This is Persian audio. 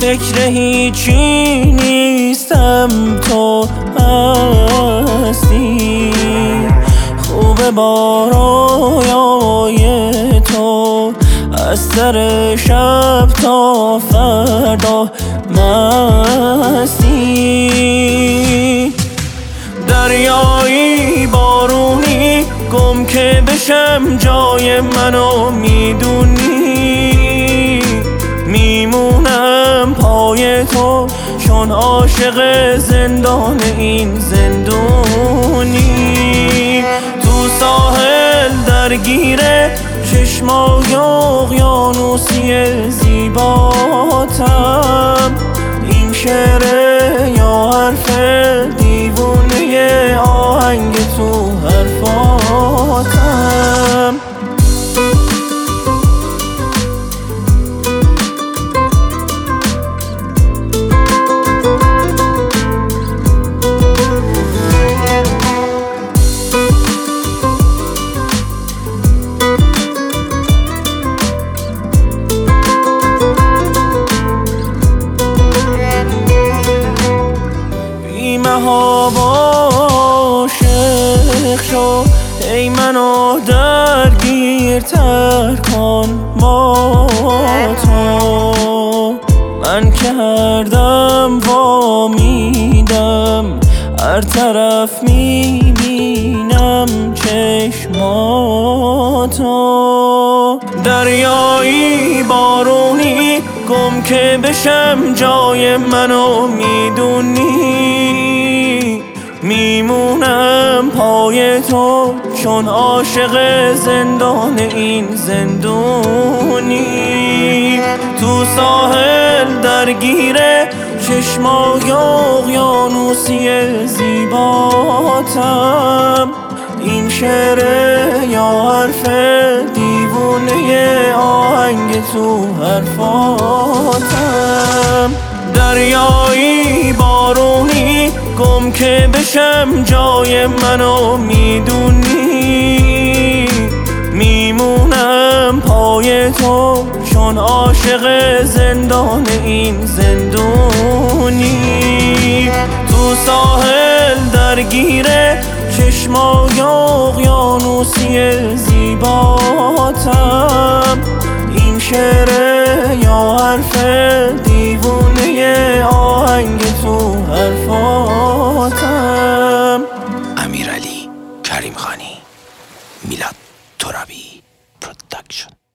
فکر هیچی نیستم، تو هستی. خوبه با رویای تو از سر شب تا فردا مستی. دریایی بارونی گم که بشم جای منو میدونی، میمونم پای تو چون عاشق زندان این زندونی. تو ساحل درگیره چشمای اقیانوسی زیباتم، این شعره یا حرف دیوونه آهنگ تو حرفاتم. عاشق شو ای منو درگیرتر کن با تو، من که هر دم وا میدم هر طرف میبینم چشماتو. دریایی بارونی گم که بشم جای منو میدونی، میمونم پای تو چون عاشق زندان این زندونی. تو ساحل درگیره چشمای اقیانوسی زیباتم، این شعره یا حرف دیوونه آهنگ تو حرفاتم. دریایی بارونی گم که بشم جای منو میدونی، میمونم پای تو چون عاشق زندان این زندونی. تو ساحل درگیره چشمای اقیانوسی زیباتم، این شعره یا حرف دیوونه آهنگ تو حرفاتم. امیرعلی کریمخانی، میلاد ترابی پروداکشن.